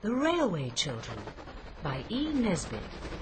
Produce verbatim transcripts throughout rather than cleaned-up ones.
The Railway Children by E. Nesbit.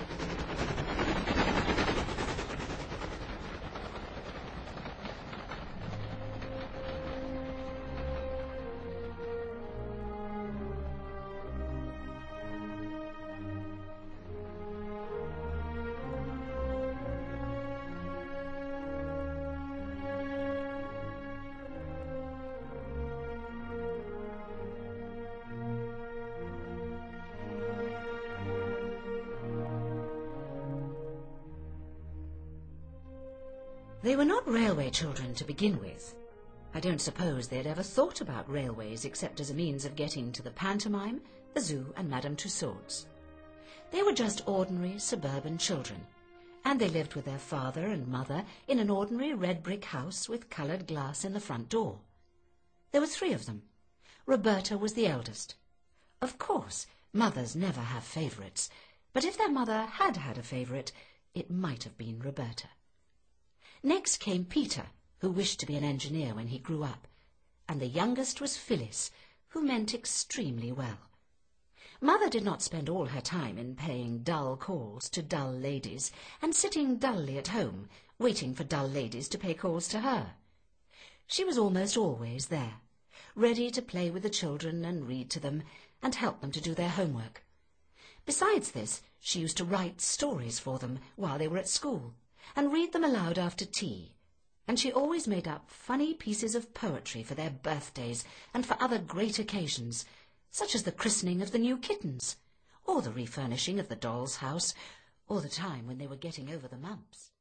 They were not railway children to begin with. I don't suppose they'd ever thought about railways except as a means of getting to the pantomime, the zoo and Madame Tussauds. They were just ordinary suburban children, and they lived with their father and mother in an ordinary red brick house with coloured glass in the front door. There were three of them. Roberta was the eldest. Of course, mothers never have favourites, but if their mother had had a favourite, it might have been Roberta. Next came Peter, who wished to be an engineer when he grew up, and the youngest was Phyllis, who meant extremely well. Mother did not spend all her time in paying dull calls to dull ladies and sitting dully at home, waiting for dull ladies to pay calls to her. She was almost always there, ready to play with the children and read to them and help them to do their homework. Besides this, she used to write stories for them while they were at school, and read them aloud after tea, and she always made up funny pieces of poetry for their birthdays and for other great occasions, such as the christening of the new kittens, or the refurnishing of the doll's house, or the time when they were getting over the mumps.